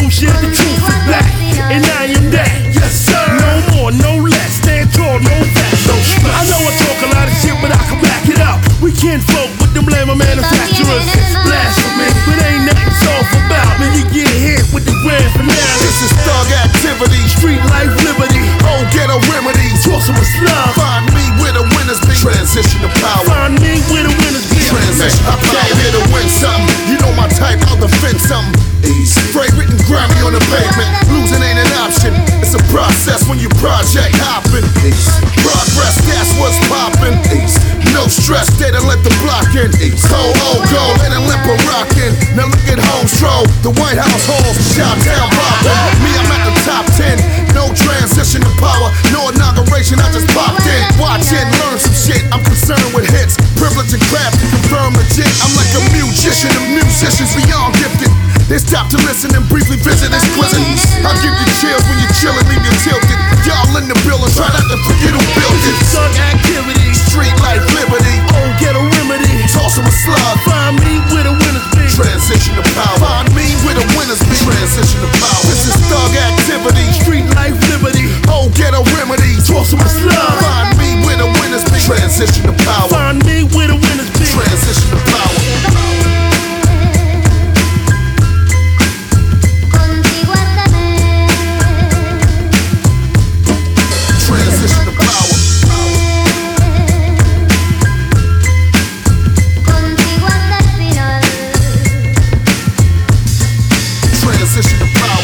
bullshit, the truth is black, and I am that. Yes, sir. No more, no less. Stand tall, no fat. I know I talk a lot of shit, but I can back it up. We can't vote with them lame manufacturers. It's blasphemy, but ain't nothing soft about me. You get hit with the grand finale. This is thug activity, Street life, liberty. old ghetto remedies. Toss 'em a slug. Find me where the winners be. Transition to power. Find me where the winners be. Transition. I came here to win something. You know my type, I'll defend something. Easy. Fragrant and grimy on the pavement. Losing ain't an option. It's a process when you project hopping. Progress, that's what's popping. No stress, they done let the block in. Old gold, and a limp rockin'. Now look at home stroll. The White House halls, downtown poppin'. Me, I'm at the top 10. No transition to power, no inauguration, I just popped in. Watch it, learn some shit. I'm concerned with hits. Privilege and craft to confirm legit. I'm like a musician, the musicians beyond gifted. They stop to listen and briefly visit this prison. I'll give you chills when you're chillin', leave you tilted. Y'all in the building, try not to forget who built it. Thug activity, Street life, liberty, old ghetto remedy. toss 'em a slug. Find me where the winners be. Transition to power. Find me where the winners be. Transition to power. This is thug activity, Street life, liberty. old ghetto remedies. Toss 'em a slug. Find me where the winners be. Transition to power. Find me where the winners be. Transition to power. Transition to power. Transition to power.